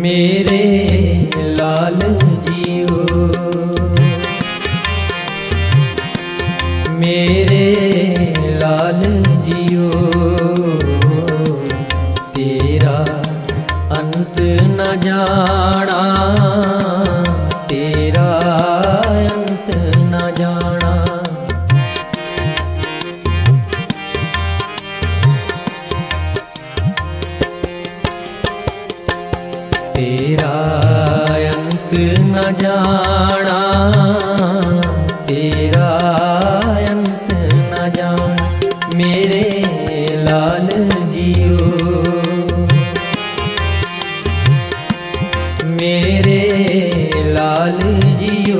मेरे लाल जियो, मेरे लाल जियो, तेरा अंत न जाना, तेरा अंत न जाना। तेरा अंत न जाना, तेरा अंत न जाना, मेरे लाल जियो, मेरे लाल जियो,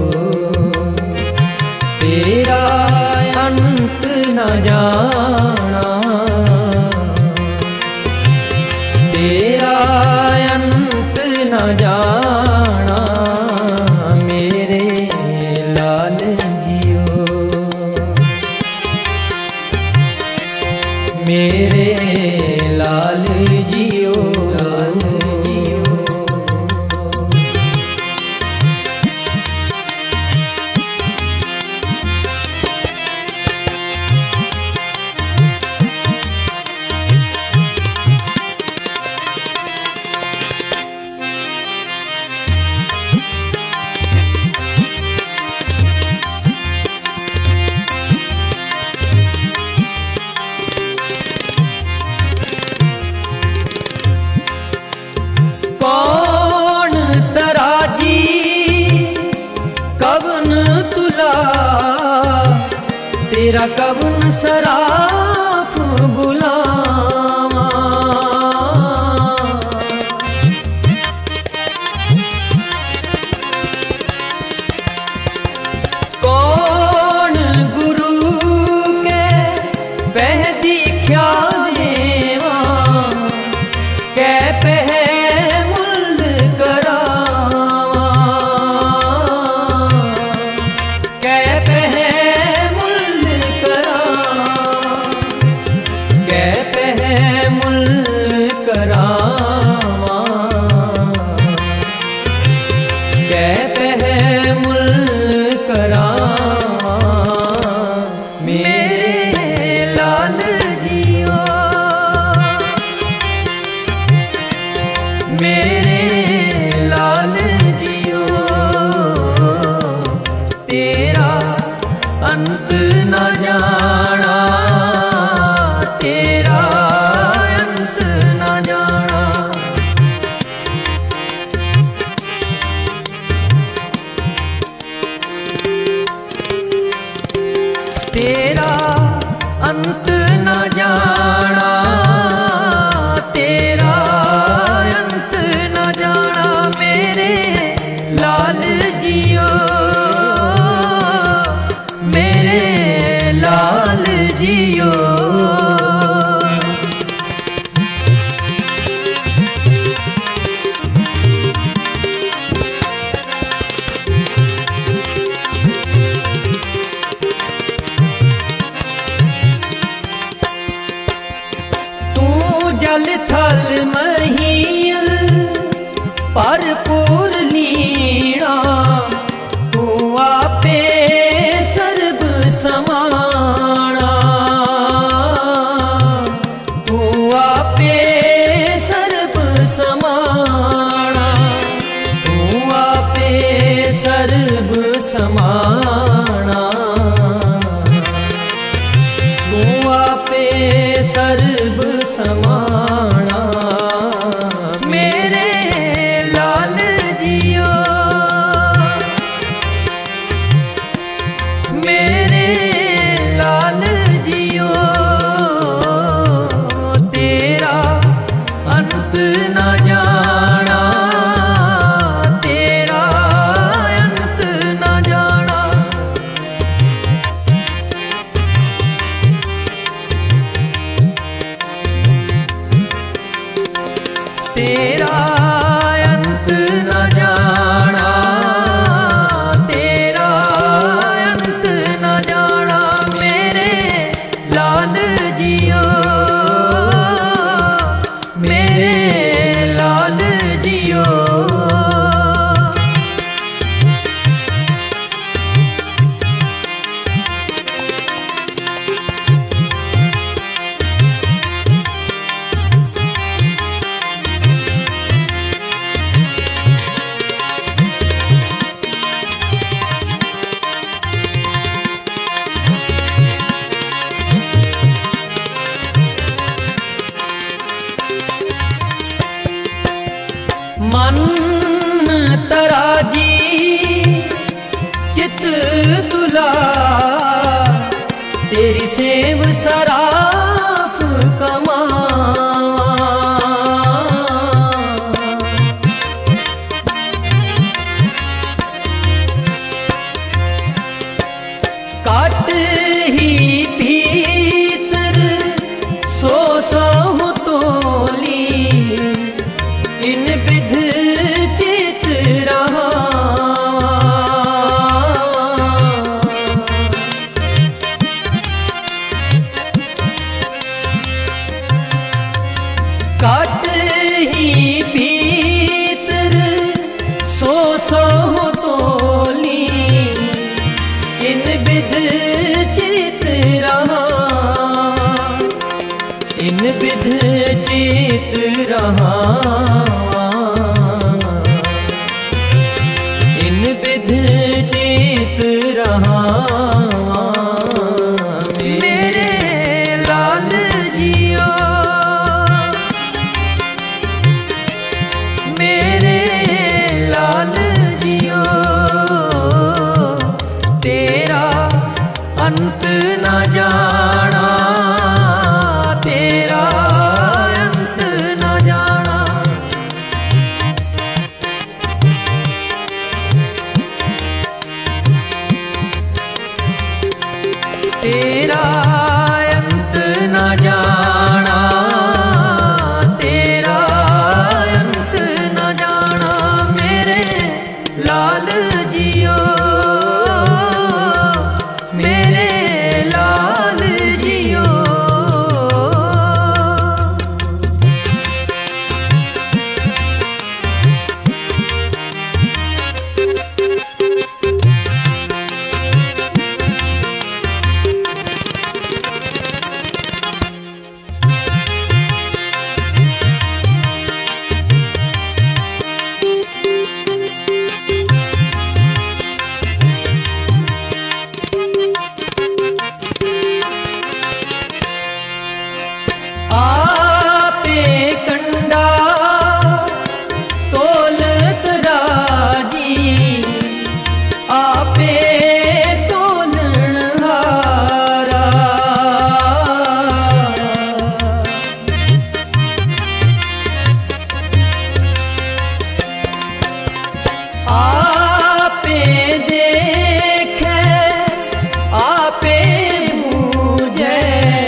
तेरा अंत न जाना, तेरा अंत न जाना, मेरे लाल जियो, मेरे लाल जियो, लाल जियो। कौन तराजी कवन तुला, तेरा कवन सराफ बुलावा। कौन गुरु के पह दीख्या देवा, कै पह मेरे लाल जियो, तेरा अंत न जाना, तेरा अंत न जाना। तेरा अंत न जाना, तेरा अंत न जाना, मेरे लाल जियो, मेरे लाल जियो। जल थल महील भरपूर लीणा, तू आपे सर्ब समाना, तू आपे सर्ब समाना, तू आपे सर्ब समाना, तू आपे सर्ब समाना, मेरे लाल जियो, मेरे लाल जियो, तेरा अंत न जाना, तेरा अंत न जाना। दुला तेरी सेव सराफ कमावा। काट ही भीतर सो सौ तोली इन विध चित रहा। काट ही भीतर सो तोली इन विध चित रहा। इन विध चित रहा। इन विध चित रहा। मेरे लाल जियो मेरे लाल जियो तेरा अंत न जाना। तेरा अंत न जाना। तेरा अंत न जाना। तेरा अंत न जाना। मेरे लाल जियो मेरे लाल जियो। आपे कंडा तोलत राजी आपे तोलन हारा। आपे देखे आपे बूझे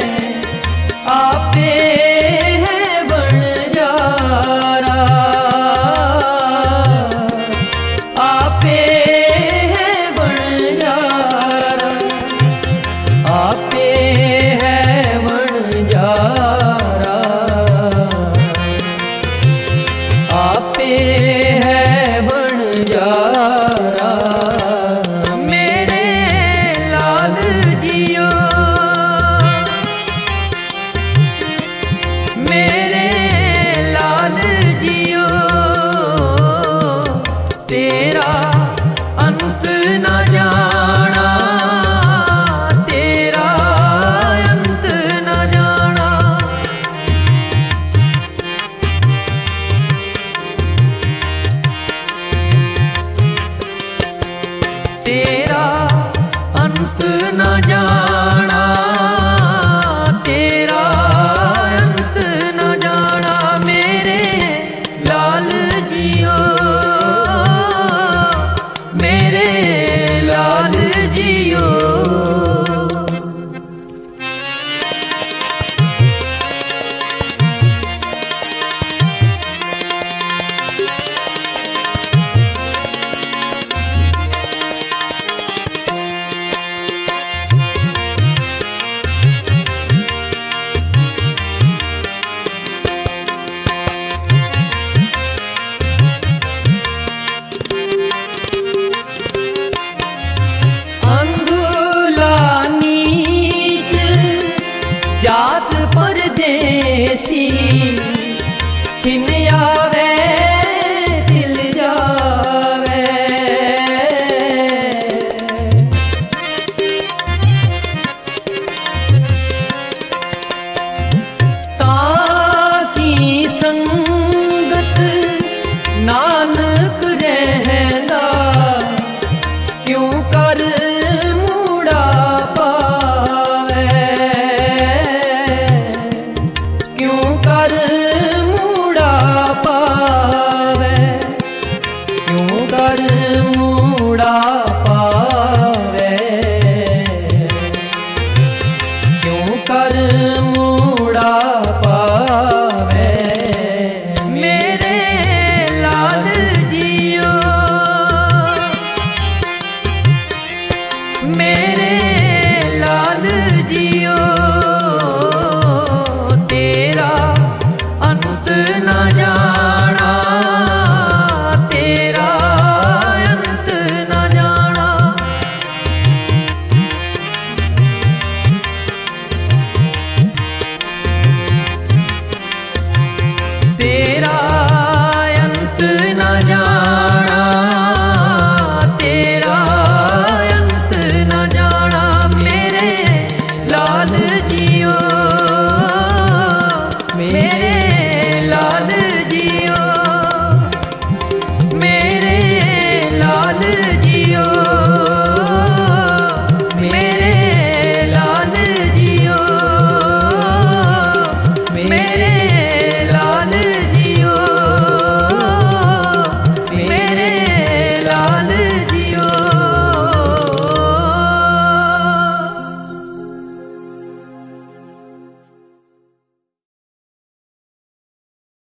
आपे है बंजारा। आपे है बंजारा। आपे है बंजारा। आपे है बंजारा। मेरे लाल जियो मेरे लाल जियो तेरा अंत न जाना। तेरा अंत न जाना। तेरा अंत न जाना। तेरा अंत न जाना। मेरे लाल जियो मेरे लाल जियो। कर मूड़ा